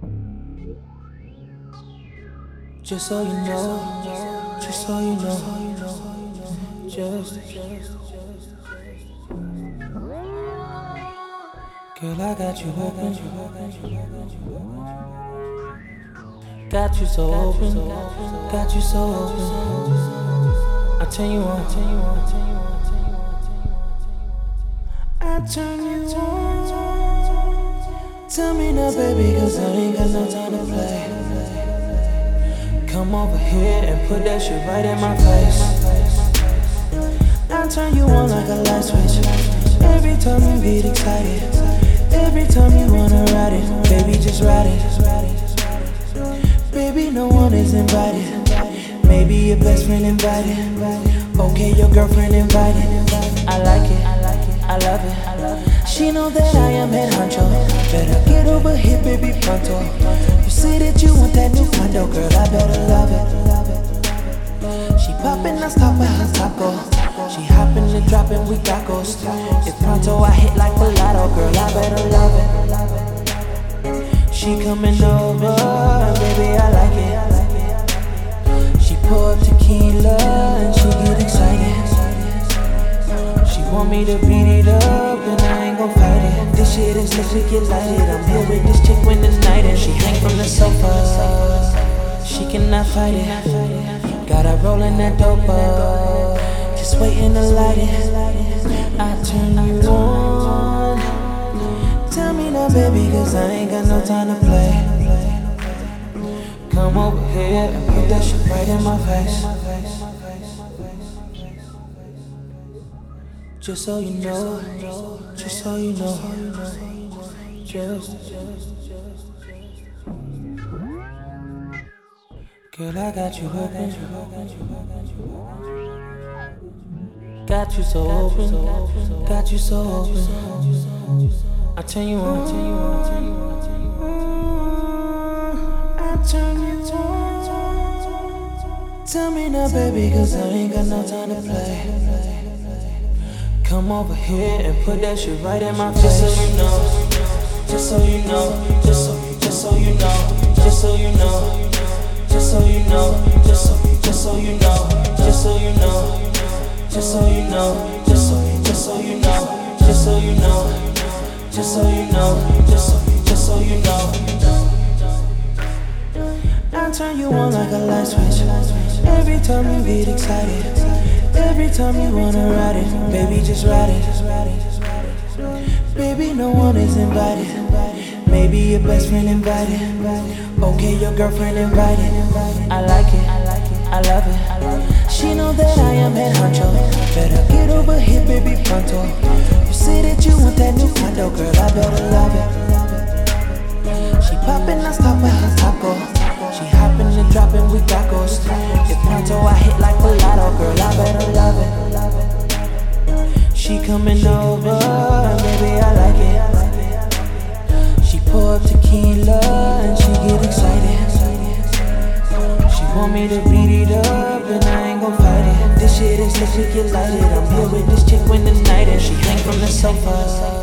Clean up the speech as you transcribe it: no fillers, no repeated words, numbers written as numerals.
Just so you know, just so you know, just girl, I got you open, got you so open, got you so open. I turn you on, I turn you on. Tell me now, baby, 'cause I ain't got no time to play. Come over here and put that shit right in my face. I turn you on like a light switch. Every time you get excited, every time you wanna ride it, baby, just ride it. Baby, no one is invited. Maybe your best friend invited. Okay, your girlfriend invited. I like it, I love it. She know that I am head honcho. Better get over here, baby, pronto. You say that you want that new condo, girl, I better love it. She poppin', I stop at her taco. She hoppin' and droppin', we tacos. If pronto I hit like Pilato, girl, I better love it. She comin' over, baby, I like it. She pour up tequila and she get excited. She want me to beat it up and I ain't gon' fight it. This shit is lit, we get lighted. I'm here with this chick when the night and she hang from the sofa. She cannot fight it. Got her rollin' that dope up, just waiting to light it. I turn you on. Tell me now, baby, 'cause I ain't got no time to play. Come over here and put that shit right in my face. Just so you know, just so you know, just girl, I got you open, got you so open, got you so open. I turn you on, I turn you on. Tell me now, baby, 'cause I ain't got no time to play. Come over here and put that shit right in my face. Just so you know, just so you know, just so you know, just so you know, just so you know, just so you know, just so you know, just so you know, just so you know, just so you know, just so you know, just so you know. I turn you on like a light switch. Every time you get excited, every time you wanna ride it, baby, just ride it. Baby, no one is invited. Maybe your best friend invited. Okay, your girlfriend invited. I like it, I love it. She know that I am head honcho. Better get over here, baby, pronto. You say that you want that new condo, girl, I better love it. She poppin', I stop at her taco. She hoppin' and droppin', we tacos. If pronto I hit like Pilato, girl, I better love it. She comin' over, baby, I like it. She pour up tequila and she get excited. She want me to beat it up and I ain't gon' fight it. This shit is lit, we get lighted. I'm here with this chick when the night and she hang from the sofa.